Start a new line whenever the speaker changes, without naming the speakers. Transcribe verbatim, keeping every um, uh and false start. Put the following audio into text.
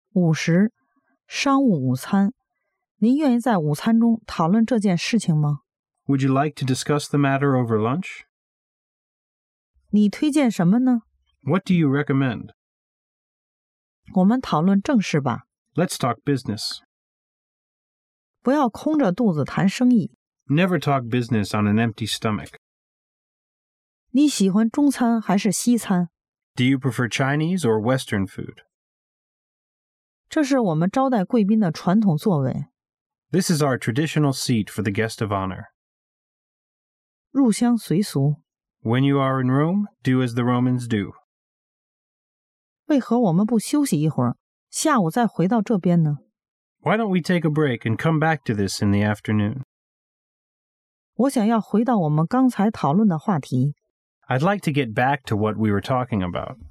五十，商务午餐。您愿意在午餐中讨论这件事情吗？
Would you like to discuss the matter over lunch?
你推荐什么呢？
What do you recommend?
我们讨论正事吧。
Let's talk business.
不要空着肚子谈生意。
Never talk business on an empty stomach.
你喜欢中餐还是西餐？
Do you prefer Chinese or Western food?
这是我们招待贵宾的传统座位。
This is our traditional seat for the guest of honor.
入乡随俗。
When you are in Rome, do as the Romans do.
为何我们不休息一会儿，下午再回到这边呢？
Why don't we take a break and come back to this in the afternoon?
我想要回到我们刚才讨论的话题。
I'd like to get back to what we were talking about.